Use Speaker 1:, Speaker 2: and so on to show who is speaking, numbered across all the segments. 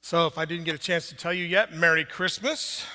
Speaker 1: So if I didn't get a chance to tell you yet, Merry Christmas.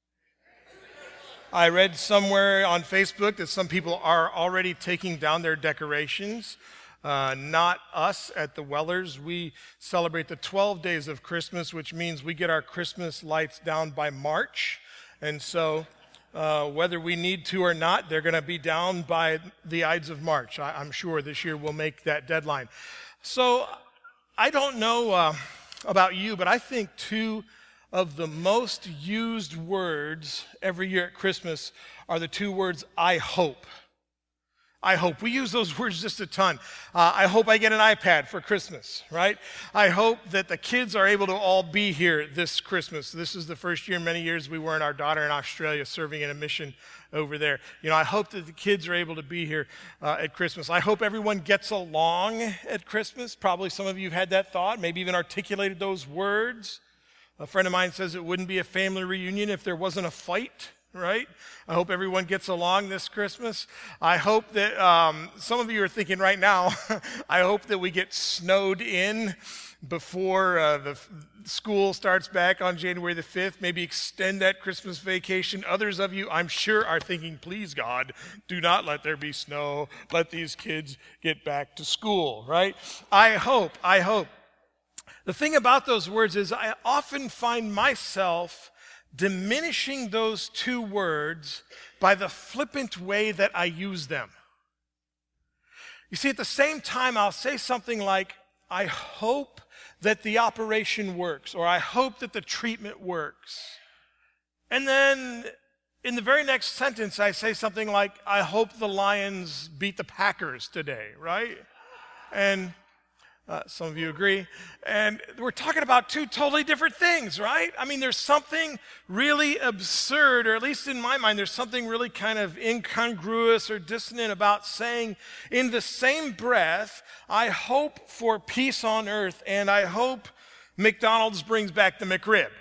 Speaker 1: I read somewhere on Facebook that some people are already taking down their decorations. Not us at the Wellers. We celebrate the 12 days of Christmas, which means we get our Christmas lights down by March. And so whether we need to or not, they're going to be down by the Ides of March. I'm sure this year we'll make that deadline. So I don't know about you, but I think two of the most used words every year at Christmas are the two words, I hope. I hope. We use those words just a ton. I hope I get an iPad for Christmas, right? I hope that the kids are able to all be here this Christmas. This is the first year in many years we weren't. Our daughter in Australia serving in a mission over there. I hope that the kids are able to be here at Christmas. I hope everyone gets along at Christmas. Probably some of you have had that thought, maybe even articulated those words. A friend of mine says it wouldn't be a family reunion if there wasn't a fight. Right? I hope everyone gets along this Christmas. I hope that some of you are thinking right now, I hope that we get snowed in before the school starts back on January the 5th. Maybe extend that Christmas vacation. Others of you, I'm sure, are thinking, please, God, do not let there be snow. Let these kids get back to school, right? I hope. The thing about those words is I often find myself diminishing those two words by the flippant way that I use them. You see, at the same time, I'll say something like, I hope that the operation works, or I hope that the treatment works. And then in the very next sentence, I say something like, I hope the Lions beat the Packers today, right? And some of you agree. And we're talking about two totally different things, right? I mean, there's something really absurd, or at least in my mind, there's something really kind of incongruous or dissonant about saying in the same breath, I hope for peace on earth, and I hope McDonald's brings back the McRib.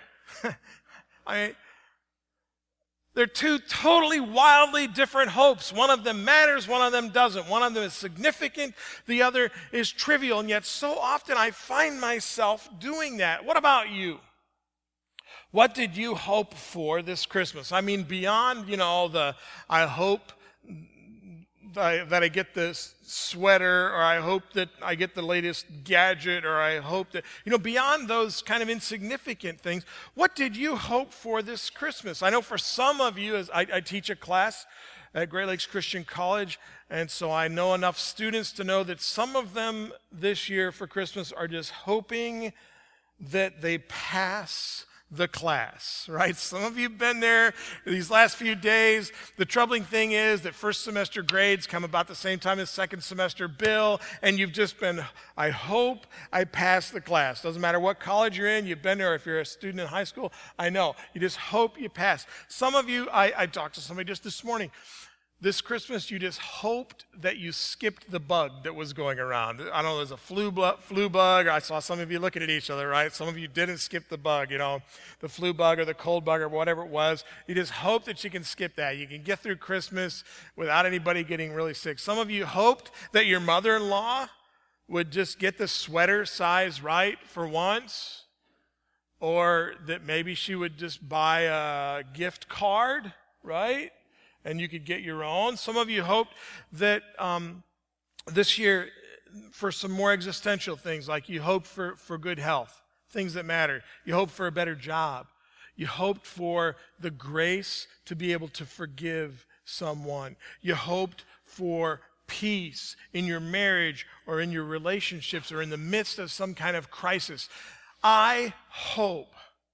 Speaker 1: They're two totally wildly different hopes. One of them matters, one of them doesn't. One of them is significant, the other is trivial. And yet so often I find myself doing that. What about you? What did you hope for this Christmas? I mean, beyond, I hope that I get this sweater, or I hope that I get the latest gadget, or I hope that, beyond those kind of insignificant things, what did you hope for this Christmas? I know for some of you, as I teach a class at Great Lakes Christian College, and so I know enough students to know that some of them this year for Christmas are just hoping that they pass the class, right? Some of you have been there these last few days. The troubling thing is that first semester grades come about the same time as second semester bill, and you've just been, I hope I pass the class. Doesn't matter what college you're in, you've been there. If you're a student in high school, I know. You just hope you pass. Some of you, I talked to somebody just this morning. This Christmas, you just hoped that you skipped the bug that was going around. I don't know, there's a flu bug. I saw some of you looking at each other, right? Some of you didn't skip the bug, the flu bug or the cold bug or whatever it was. You just hope that you can skip that. You can get through Christmas without anybody getting really sick. Some of you hoped that your mother-in-law would just get the sweater size right for once, or that maybe she would just buy a gift card, right? And you could get your own. Some of you hoped that this year for some more existential things, like you hoped for good health, things that matter. You hoped for a better job. You hoped for the grace to be able to forgive someone. You hoped for peace in your marriage or in your relationships or in the midst of some kind of crisis. I hope,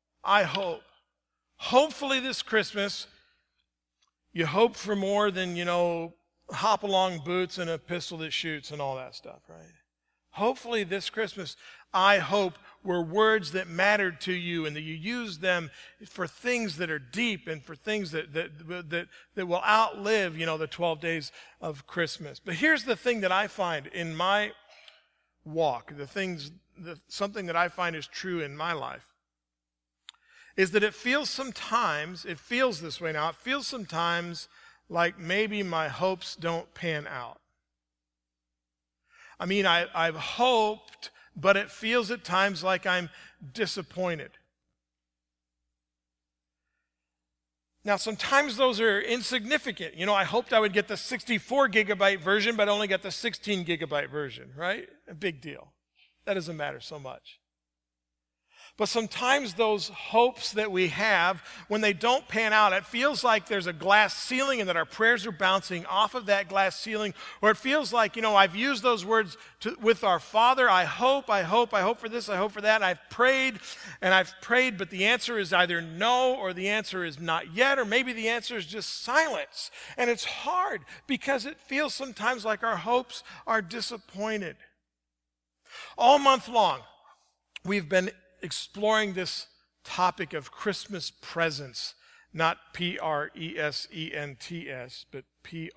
Speaker 1: hopefully this Christmas, you hope for more than, hop-along boots and a pistol that shoots and all that stuff, right? Hopefully this Christmas, I hope, were words that mattered to you and that you used them for things that are deep and for things that will outlive, the 12 days of Christmas. But here's the thing that I find in my walk, something that I find is true in my life, is that it feels this way now, it feels sometimes like maybe my hopes don't pan out. I mean, I've hoped but it feels at times like I'm disappointed. Now, sometimes those are insignificant. I hoped I would get the 64 gigabyte version, but only got the 16 gigabyte version, right? A big deal. That doesn't matter so much. But sometimes those hopes that we have, when they don't pan out, it feels like there's a glass ceiling and that our prayers are bouncing off of that glass ceiling. Or it feels like, I've used those words with our Father. I hope for this, I hope for that. And I've prayed, but the answer is either no, or the answer is not yet, or maybe the answer is just silence. And it's hard because it feels sometimes like our hopes are disappointed. All month long, we've been exploring this topic of Christmas presents, not Presents, but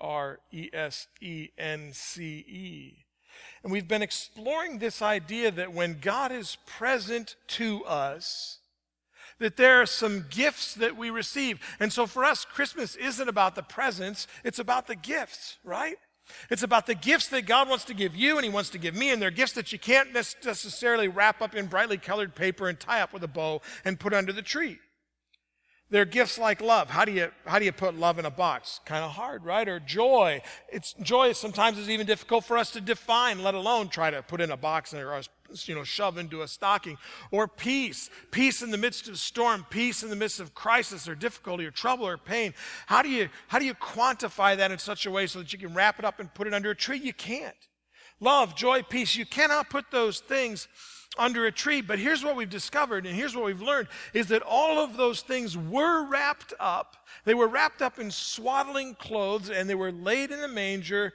Speaker 1: Presence. And we've been exploring this idea that when God is present to us, that there are some gifts that we receive. And so for us, Christmas isn't about the presents, it's about the gifts, right? It's about the gifts that God wants to give you and he wants to give me, and they're gifts that you can't necessarily wrap up in brightly colored paper and tie up with a bow and put under the tree. They're gifts like love. How do you put love in a box? Kind of hard, right? Or joy. Joy sometimes is even difficult for us to define, let alone try to put in a box or shove into a stocking. Or peace in the midst of storm, peace in the midst of crisis or difficulty or trouble or pain. How do you quantify that in such a way so that you can wrap it up and put it under a tree? You can't. Love, joy, peace, you cannot put those things under a tree. But here's what we've discovered, and here's what we've learned, is that all of those things were wrapped up. They were wrapped up in swaddling clothes, and they were laid in a manger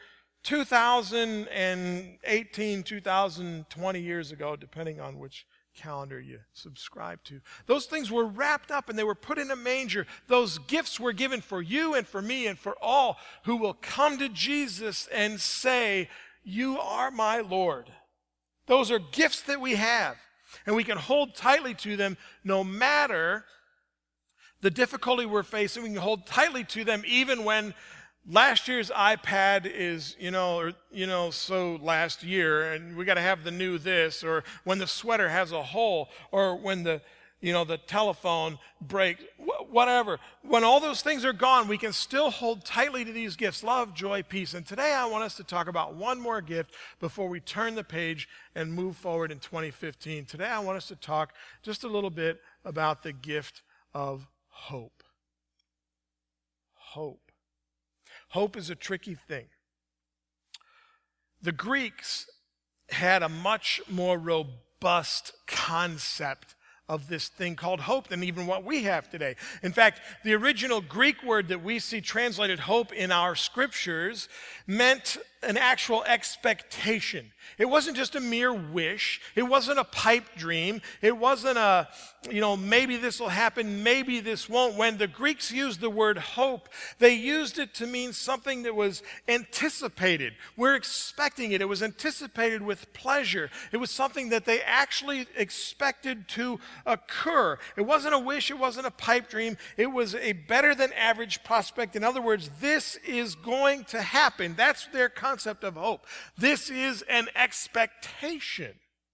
Speaker 1: 2018, 2020 years ago, depending on which calendar you subscribe to. Those things were wrapped up and they were put in a manger. Those gifts were given for you and for me and for all who will come to Jesus and say, "You are my Lord." Those are gifts that we have, and we can hold tightly to them no matter the difficulty we're facing. We can hold tightly to them even when last year's iPad is, so last year, and we got to have the new this, or when the sweater has a hole, or when the telephone breaks, whatever. When all those things are gone, we can still hold tightly to these gifts: love, joy, peace. And today I want us to talk about one more gift before we turn the page and move forward in 2015. Today I want us to talk just a little bit about the gift of hope. Hope. Hope is a tricky thing. The Greeks had a much more robust concept of this thing called hope than even what we have today. In fact, the original Greek word that we see translated hope in our scriptures meant an actual expectation. It wasn't just a mere wish. It wasn't a pipe dream. It wasn't a, maybe this will happen, maybe this won't. When the Greeks used the word hope, they used it to mean something that was anticipated. We're expecting it. It was anticipated with pleasure. It was something that they actually expected to occur. It wasn't a wish. It wasn't a pipe dream. It was a better than average prospect. In other words, this is going to happen. That's their concept of hope. This is an expectation.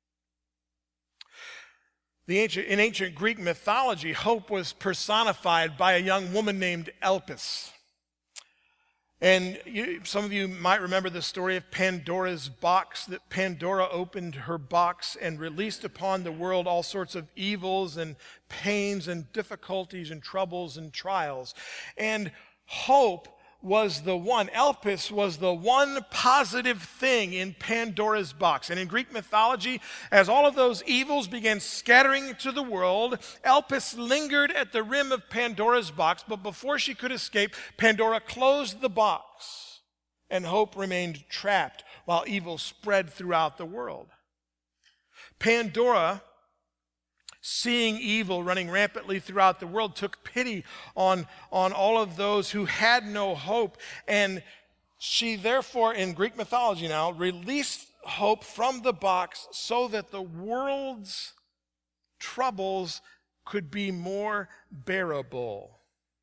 Speaker 1: In ancient Greek mythology, hope was personified by a young woman named Elpis. And some of you might remember the story of Pandora's box, that Pandora opened her box and released upon the world all sorts of evils and pains and difficulties and troubles and trials. And hope was the one, Elpis was the one positive thing in Pandora's box. And in Greek mythology, as all of those evils began scattering into the world, Elpis lingered at the rim of Pandora's box, but before she could escape, Pandora closed the box, and hope remained trapped while evil spread throughout the world. Pandora, seeing evil running rampantly throughout the world, took pity on all of those who had no hope. And she therefore, in Greek mythology now, released hope from the box so that the world's troubles could be more bearable.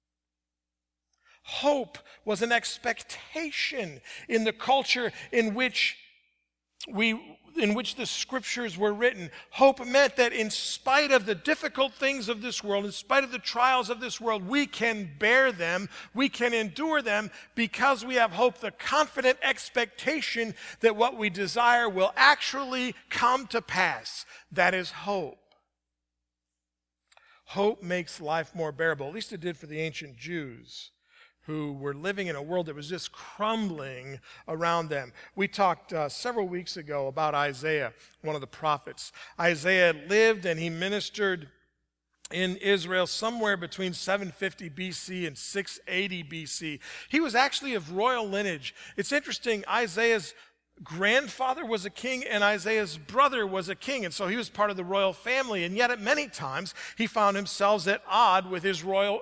Speaker 1: Hope was an expectation in the culture in which in which the scriptures were written. Hope meant that in spite of the difficult things of this world, in spite of the trials of this world, we can bear them, we can endure them because we have hope, the confident expectation that what we desire will actually come to pass. That is hope. Hope makes life more bearable. At least it did for the ancient Jews, who were living in a world that was just crumbling around them. We talked several weeks ago about Isaiah, one of the prophets. Isaiah lived and he ministered in Israel somewhere between 750 BC and 680 BC. He was actually of royal lineage. It's interesting, Isaiah's grandfather was a king and Isaiah's brother was a king, and so he was part of the royal family, and yet at many times he found himself at odds with his royal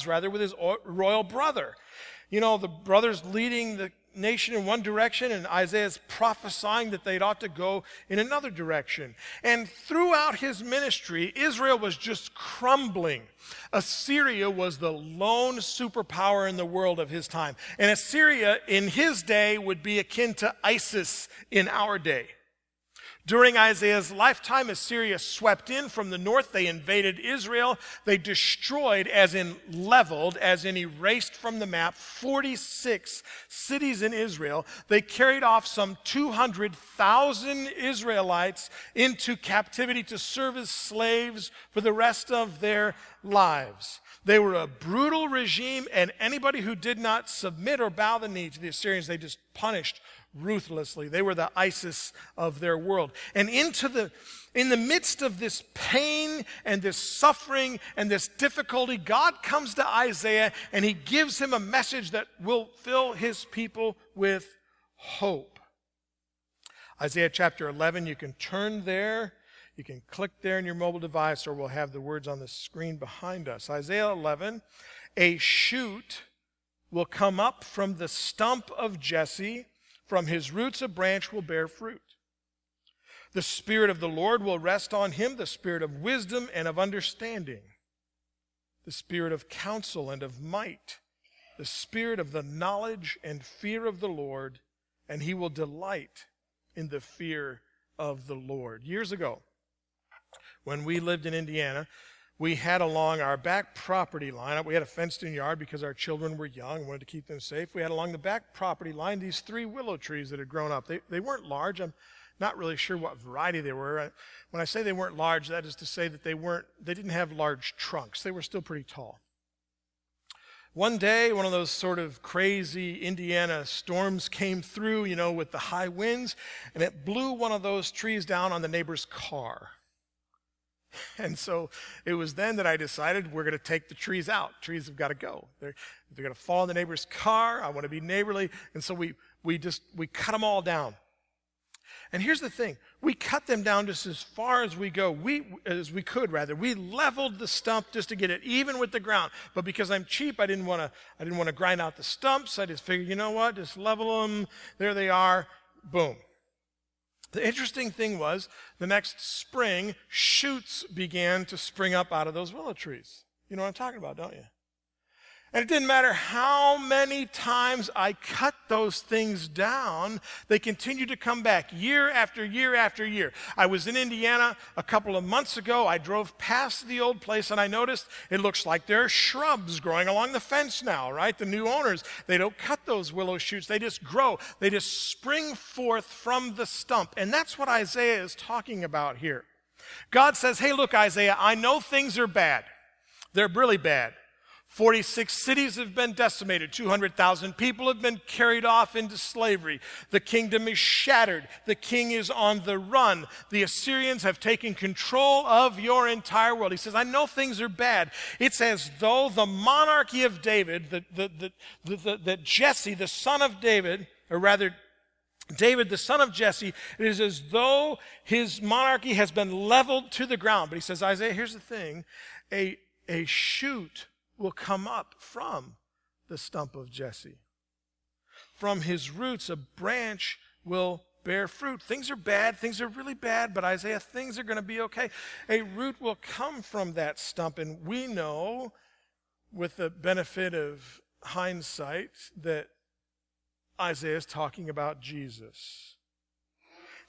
Speaker 1: brother. You know, the brothers leading the nation in one direction and Isaiah's prophesying that they'd ought to go in another direction. And throughout his ministry, Israel was just crumbling. Assyria was the lone superpower in the world of his time. And Assyria in his day would be akin to ISIS in our day. During Isaiah's lifetime, Assyria swept in from the north. They invaded Israel. They destroyed, as in leveled, as in erased from the map, 46 cities in Israel. They carried off some 200,000 Israelites into captivity to serve as slaves for the rest of their lives. They were a brutal regime, and anybody who did not submit or bow the knee to the Assyrians, they just punished ruthlessly. They were the ISIS of their world. And in the midst of this pain and this suffering and this difficulty, God comes to Isaiah and he gives him a message that will fill his people with hope. Isaiah chapter 11, you can turn there. You can click there in your mobile device, or we'll have the words on the screen behind us. Isaiah 11, a shoot will come up from the stump of Jesse. From his roots a branch will bear fruit. The Spirit of the Lord will rest on him, the Spirit of wisdom and of understanding, the Spirit of counsel and of might, the Spirit of the knowledge and fear of the Lord, and he will delight in the fear of the Lord. Years ago, when we lived in Indiana, we had along our back property line, we had a fenced-in yard because our children were young and wanted to keep them safe. We had along the back property line these 3 willow trees that had grown up. They weren't large. I'm not really sure what variety they were. When I say they weren't large, that is to say that they didn't have large trunks. They were still pretty tall. One day, one of those sort of crazy Indiana storms came through, with the high winds, and it blew one of those trees down on the neighbor's car. And so it was then that I decided we're going to take the trees out. Trees have got to go. They're going to fall in the neighbor's car. I want to be neighborly. And so we cut them all down. And here's the thing. We cut them down just as far as we could. We leveled the stump just to get it even with the ground. But because I'm cheap, I didn't want to grind out the stumps. I just figured, you know what? Just level them. There they are. Boom. The interesting thing was, the next spring, shoots began to spring up out of those willow trees. You know what I'm talking about, don't you? And it didn't matter how many times I cut those things down, they continued to come back year after year after year. I was in Indiana a couple of months ago. I drove past the old place and I noticed it looks like there are shrubs growing along the fence now, right? The new owners, they don't cut those willow shoots. They just grow. They just spring forth from the stump. And that's what Isaiah is talking about here. God says, hey, look, Isaiah, I know things are bad. They're really bad. 46 cities have been decimated. 200,000 people have been carried off into slavery. The kingdom is shattered. The king is on the run. The Assyrians have taken control of your entire world. He says, I know things are bad. It's as though the monarchy of David, that Jesse, the son of David, or rather David, the son of Jesse, it is as though his monarchy has been leveled to the ground. But he says, Isaiah, here's the thing. A shoot will come up from the stump of Jesse. From his roots, a branch will bear fruit. Things are bad. Things are really bad. But Isaiah, things are going to be okay. A root will come from that stump. And we know, with the benefit of hindsight, that Isaiah is talking about Jesus.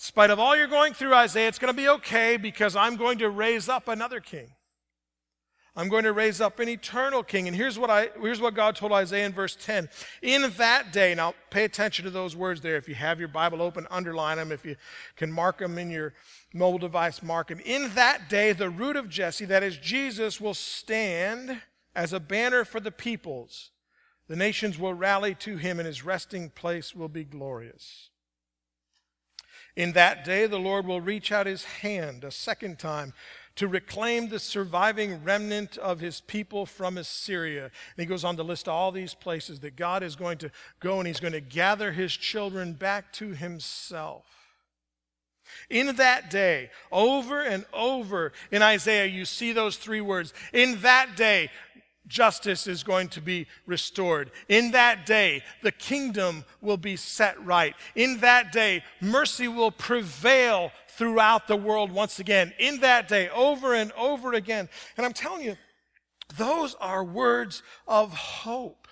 Speaker 1: spite of all you're going through, Isaiah, it's going to be okay because I'm going to raise up another king. I'm going to raise up an eternal king. And here's what God told Isaiah in verse 10. In that day, now pay attention to those words there. If you have your Bible open, underline them. If you can mark them in your mobile device, mark them. In that day, the root of Jesse, that is Jesus, will stand as a banner for the peoples. The nations will rally to him, and his resting place will be glorious. In that day, the Lord will reach out his hand a second time to reclaim the surviving remnant of his people from Assyria. And he goes on to list all these places that God is going to go, and he's going to gather his children back to himself. In that day, over and over in Isaiah, you see those three words. In that day, justice is going to be restored. In that day, the kingdom will be set right. In that day, mercy will prevail throughout the world once again. In that day, over and over again. And I'm telling you, those are words of hope.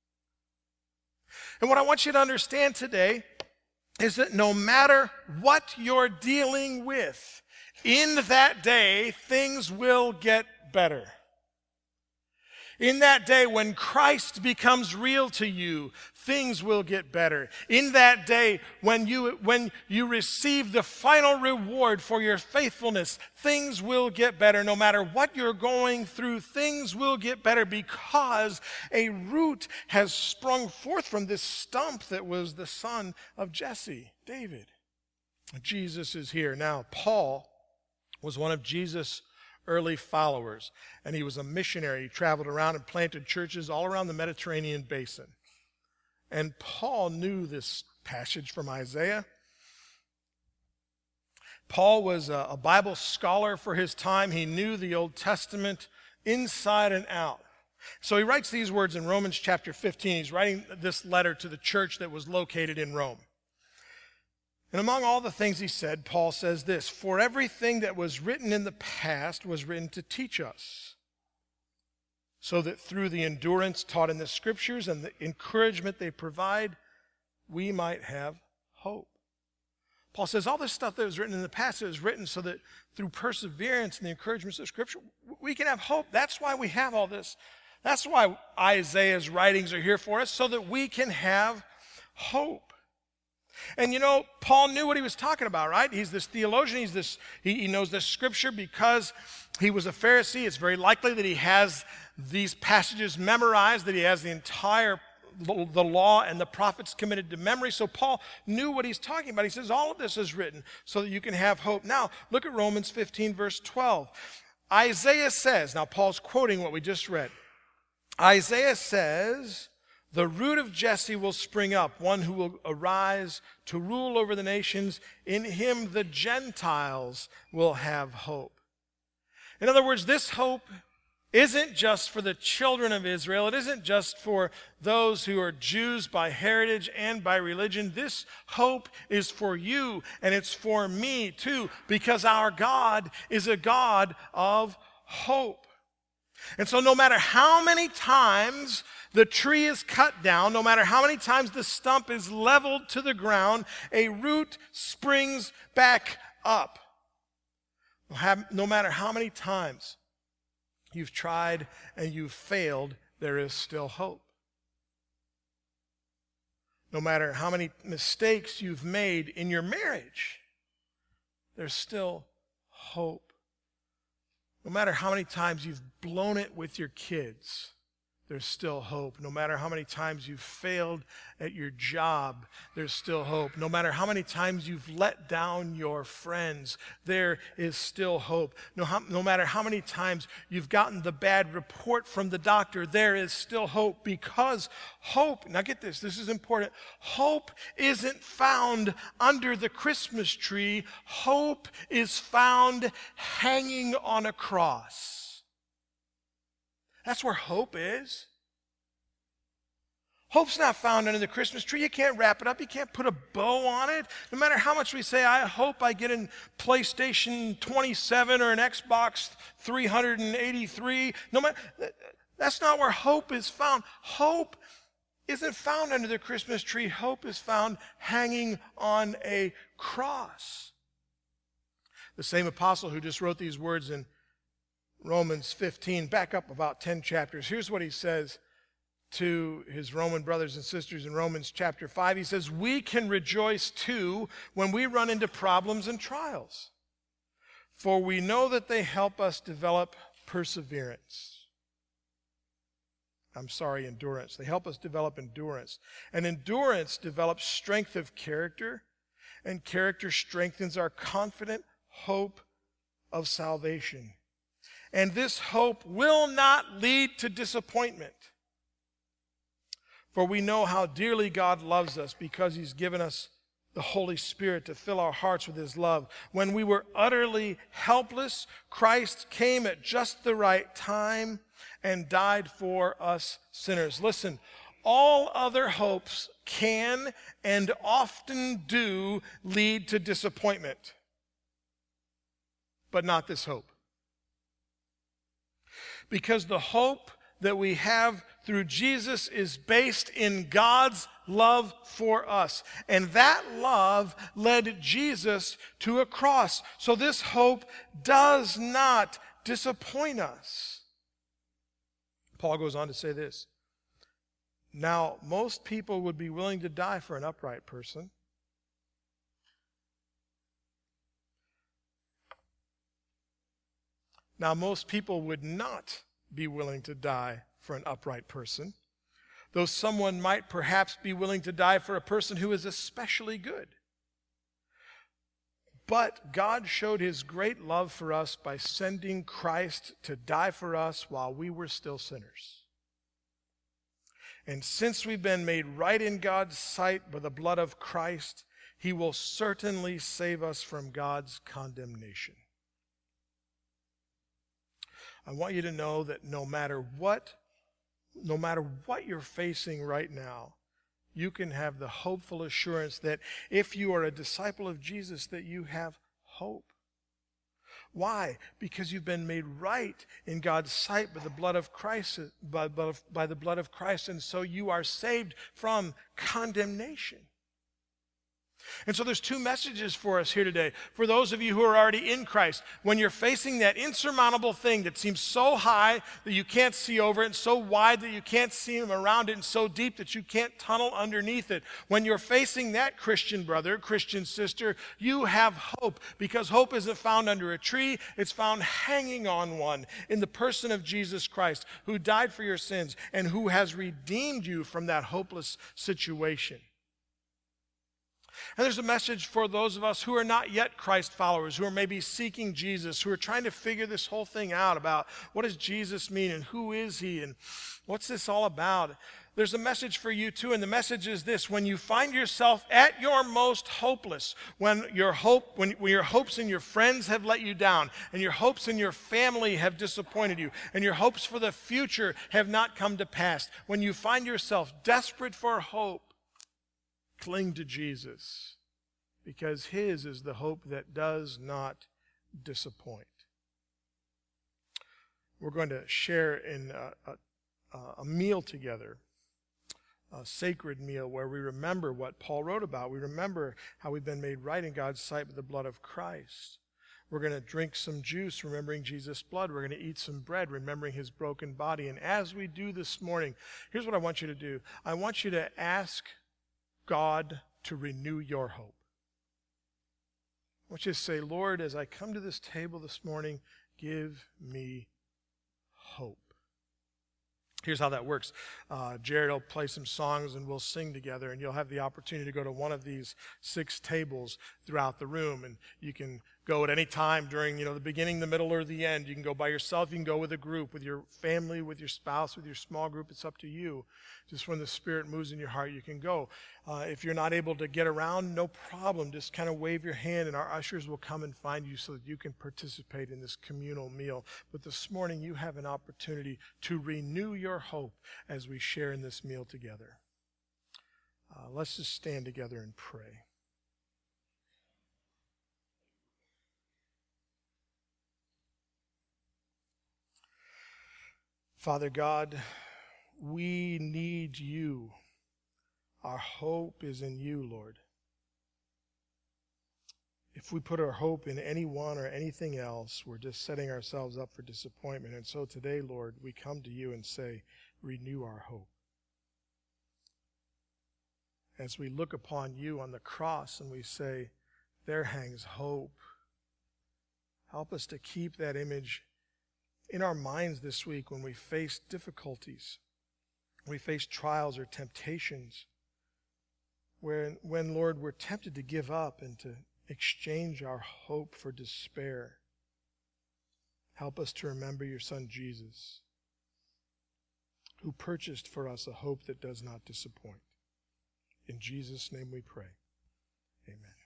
Speaker 1: And what I want you to understand today is that no matter what you're dealing with, in that day, things will get better. In that day, when Christ becomes real to you, things will get better. In that day, when you receive the final reward for your faithfulness, things will get better. No matter what you're going through, things will get better because a root has sprung forth from this stump that was the son of Jesse, David. Jesus is here. Now, Paul was one of Jesus' early followers, and he was a missionary. He traveled around and planted churches all around the Mediterranean basin. And Paul knew this passage from Isaiah. Paul was a Bible scholar for his time. He knew the Old Testament inside and out. So he writes these words in Romans chapter 15. He's writing this letter to the church that was located in Rome. And among all the things he said, Paul says this: for everything that was written in the past was written to teach us, so that through the endurance taught in the Scriptures and the encouragement they provide, we might have hope. Paul says all this stuff that was written in the past, it was written so that through perseverance and the encouragements of Scripture, we can have hope. That's why we have all this. That's why Isaiah's writings are here for us, so that we can have hope. And you know, Paul knew what he was talking about, right? He's this theologian. He knows this Scripture because he was a Pharisee. It's very likely that he has these passages memorized, that he has the law and the prophets committed to memory. So Paul knew what he's talking about. He says all of this is written so that you can have hope. Now, look at Romans 15, verse 12. Isaiah says, now Paul's quoting what we just read. Isaiah says, the root of Jesse will spring up, one who will arise to rule over the nations. In him the Gentiles will have hope. In other words, this hope isn't just for the children of Israel. It isn't just for those who are Jews by heritage and by religion. This hope is for you, and it's for me too, because our God is a God of hope. And so no matter how many times the tree is cut down, no matter how many times the stump is leveled to the ground, a root springs back up. No matter how many times you've tried and you've failed, there is still hope. No matter how many mistakes you've made in your marriage, there's still hope. No matter how many times you've blown it with your kids, there's still hope. No matter how many times you've failed at your job, there's still hope. No matter how many times you've let down your friends, there is still hope. No matter how many times you've gotten the bad report from the doctor, there is still hope, because hope, now get this is important, hope isn't found under the Christmas tree. Hope is found hanging on a cross. That's where hope is. Hope's not found under the Christmas tree. You can't wrap it up. You can't put a bow on it. No matter how much we say, I hope I get a PlayStation 27 or an Xbox 383. That's not where hope is found. Hope isn't found under the Christmas tree. Hope is found hanging on a cross. The same apostle who just wrote these words in Romans 15, back up about 10 chapters. Here's what he says to his Roman brothers and sisters in Romans chapter 5. He says, we can rejoice too when we run into problems and trials, for we know that they help us develop perseverance. Endurance. They help us develop endurance. And endurance develops strength of character, and character strengthens our confident hope of salvation. And this hope will not lead to disappointment. For we know how dearly God loves us because he's given us the Holy Spirit to fill our hearts with his love. When we were utterly helpless, Christ came at just the right time and died for us sinners. Listen, all other hopes can and often do lead to disappointment, but not this hope. Because the hope that we have through Jesus is based in God's love for us. And that love led Jesus to a cross. So this hope does not disappoint us. Paul goes on to say this. Now, most people would be willing to die for an upright person. Now, most people would not be willing to die for an upright person, though someone might perhaps be willing to die for a person who is especially good. But God showed his great love for us by sending Christ to die for us while we were still sinners. And since we've been made right in God's sight by the blood of Christ, he will certainly save us from God's condemnation. I want you to know that no matter what you're facing right now, you can have the hopeful assurance that if you are a disciple of Jesus, that you have hope. Why? Because you've been made right in God's sight by the blood of Christ, by the blood of Christ, and so you are saved from condemnation. And so there's two messages for us here today. For those of you who are already in Christ, when you're facing that insurmountable thing that seems so high that you can't see over it, and so wide that you can't see around it, and so deep that you can't tunnel underneath it, when you're facing that, Christian brother, Christian sister, you have hope, because hope isn't found under a tree, it's found hanging on one in the person of Jesus Christ, who died for your sins and who has redeemed you from that hopeless situation. And there's a message for those of us who are not yet Christ followers, who are maybe seeking Jesus, who are trying to figure this whole thing out about what does Jesus mean and who is he and what's this all about. There's a message for you too, and the message is this: when you find yourself at your most hopeless, when your hopes in your friends have let you down, and your hopes in your family have disappointed you, and your hopes for the future have not come to pass, when you find yourself desperate for hope, cling to Jesus, because his is the hope that does not disappoint. We're going to share in a meal together, a sacred meal where we remember what Paul wrote about. We remember how we've been made right in God's sight with the blood of Christ. We're going to drink some juice, remembering Jesus' blood. We're going to eat some bread, remembering his broken body. And as we do this morning, here's what I want you to do. I want you to ask God to renew your hope. I want you to say, Lord, as I come to this table this morning, give me hope. Here's how that works. Jared will play some songs and we'll sing together, and you'll have the opportunity to go to one of these 6 tables throughout the room, and you can go at any time during, the beginning, the middle, or the end. You can go by yourself. You can go with a group, with your family, with your spouse, with your small group. It's up to you. Just when the Spirit moves in your heart, you can go. If you're not able to get around, no problem. Just kind of wave your hand, and our ushers will come and find you so that you can participate in this communal meal. But this morning, you have an opportunity to renew your hope as we share in this meal together. Let's just stand together and pray. Father God, we need you Our hope is in you, Lord. If we put our hope in anyone or anything else, we're just setting ourselves up for disappointment. And so today, Lord, we come to you and say, renew our hope. As we look upon you on the cross and we say, there hangs hope. Help us to keep that image in our minds this week when we face difficulties, we face trials or temptations, when, Lord, we're tempted to give up and to exchange our hope for despair. Help us to remember your Son Jesus, who purchased for us a hope that does not disappoint. In Jesus' name we pray. Amen.